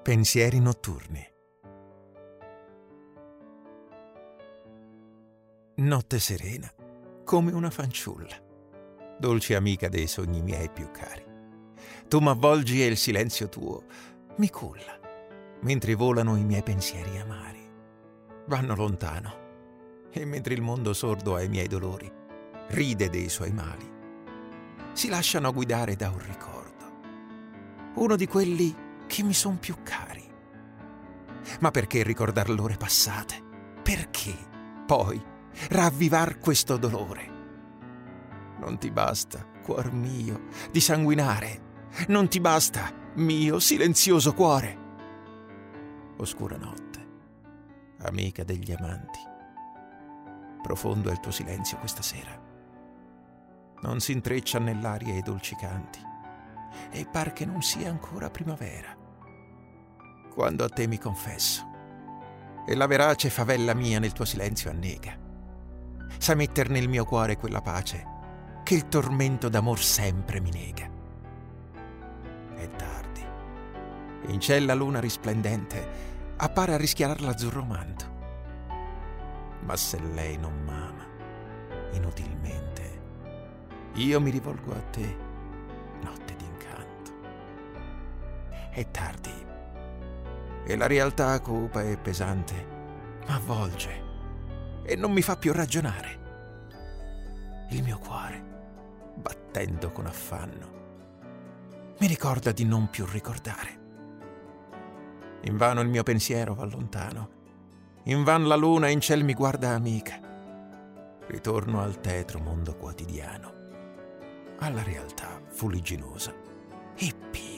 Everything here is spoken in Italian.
Pensieri notturni. Notte serena, come una fanciulla, dolce amica dei sogni miei più cari. Tu m'avvolgi e il silenzio tuo mi culla, mentre volano i miei pensieri amari. Vanno lontano, e mentre il mondo sordo ai miei dolori ride dei suoi mali, si lasciano guidare da un ricordo, uno di quelli che mi son più cari. Ma perché ricordar l'ore passate? Perché poi ravvivar questo dolore? Non ti basta, cuor mio, di sanguinare, non ti basta, mio silenzioso cuore. Oscura notte, amica degli amanti, profondo è il tuo silenzio questa sera. Non si intreccia nell'aria i dolci canti, e par che non sia ancora primavera, quando a te mi confesso, e la verace favella mia nel tuo silenzio annega. Sa metter nel mio cuore quella pace che il tormento d'amor sempre mi nega. È tardi, in ciel la luna risplendente appare a rischiarar l'azzurro manto, ma se lei non m'ama inutilmente, io mi rivolgo a te, notte d'incanto. È tardi, e la realtà cupa e pesante m'avvolge e non mi fa più ragionare. Il mio cuore, battendo con affanno, mi ricorda di non più ricordare. Invano il mio pensiero va lontano, invan la luna in ciel mi guarda amica. Ritorno al tetro mondo quotidiano, alla realtà fuligginosa e piena.